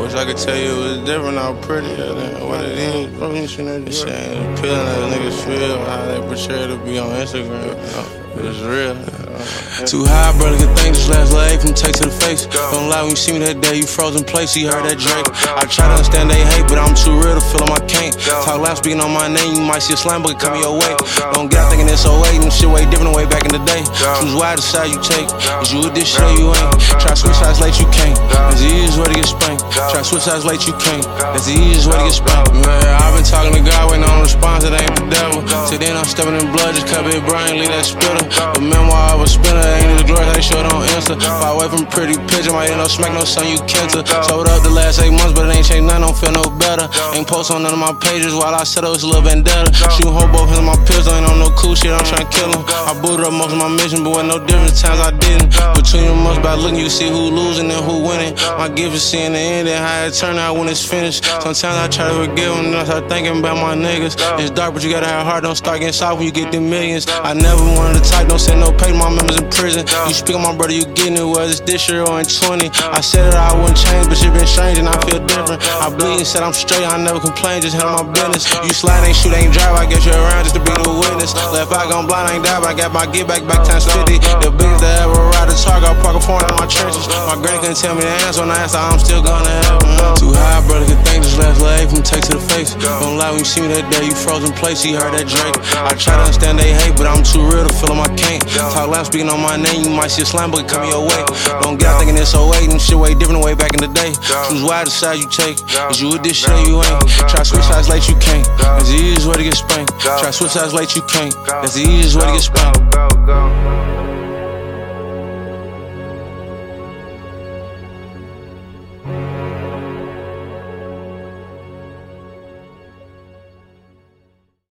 wish I could tell you it was different, how prettier than what it is, bro. You seen that shit ain't appealing as niggas feel, how they portray it to be on Instagram. It's real. Too high, brother, good thing just last leg from take to the face. Don't lie when you see me that day, you frozen place, you heard that Drake. I try to understand they hate, but I'm too real to feel them, I can't. Talk loud, speaking on my name, you might see a slam book coming your way. Don't get out thinking it's 08, and shit way different way back in the day. Choose why the side you take, cause you with this shit you ain't. Try to switch sides late, you can't. That's the easiest way to get spanked. Try to switch sides late, you can't. That's the easiest way to get spanked. Man, I've been talking to God, waiting on a response, it ain't the devil. Till then I'm stepping in blood, just cut it brain, leave that spitter. The memoir of a spinner, ain't the glory, they short on Insta. Far away from pretty picture, might end up smack no son, you cancer. Sold up the last 8 months, but it ain't changed none, don't feel no better. Ain't post on none of my pages while I said it was a little vendetta. Shooting whole both hands on my pistol, ain't on no cool shit, I'm tryna kill him. I booted up most of my mission, but with no difference, times I didn't. Between them months, by looking, you see who losing and who winning. My gift is seeing the end and how it turn out when it's finished. Sometimes I try to forgive them, and I start thinking about my niggas. It's dark, but you gotta have heart, don't start getting soft when you get them millions. I never wanted to type, don't send no pay to my members in prison. You speak on my brother, you getting it, whether it's this year or in 20. I said that I wouldn't change, but shit been strange and I feel different. I bleed and said I'm straight, I never complain, just handle my business. You slide, ain't shoot, ain't drive, I get you around just to be the witness. Left out gone blind, ain't die, but I got my get back times 50. The biggest that ever ride the target, I'll park a phone in my trenches. My granny couldn't tell me the answer, when I asked her, I'm still gonna have Too high, brother, good thing just last leg from take to the face. Don't lie when you see me that day, you frozen place, you heard that Drake. I try to understand they hate, but I'm too real to feel them, I can't. Talk loud, speaking on my name, you might see a slam book coming your way. Don't get out thinking it's 08, and shit way different way back in the day. Choose why the side you take, cause you with this shit you ain't. Try to switch sides late, you can't. That's the easiest way to get spanked. Try to switch sides late, you can't. That's the easiest way to get spanked.